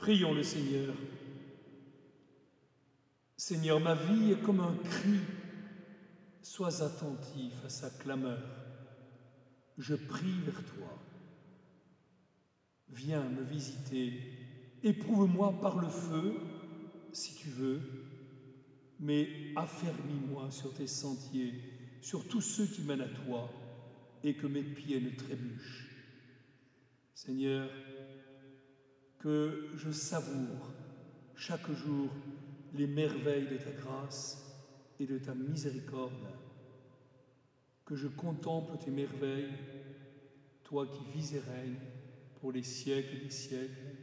Prions le Seigneur. Seigneur, ma vie est comme un cri. Sois attentif à sa clameur. Je prie vers toi. Viens me visiter. Éprouve-moi par le feu, si tu veux, mais affermis-moi sur tes sentiers, sur tous ceux qui mènent à toi, et que mes pieds ne trébuchent. Seigneur, que je savoure chaque jour les merveilles de ta grâce et de ta miséricorde, que je contemple tes merveilles, toi qui vis et règnes pour les siècles des siècles.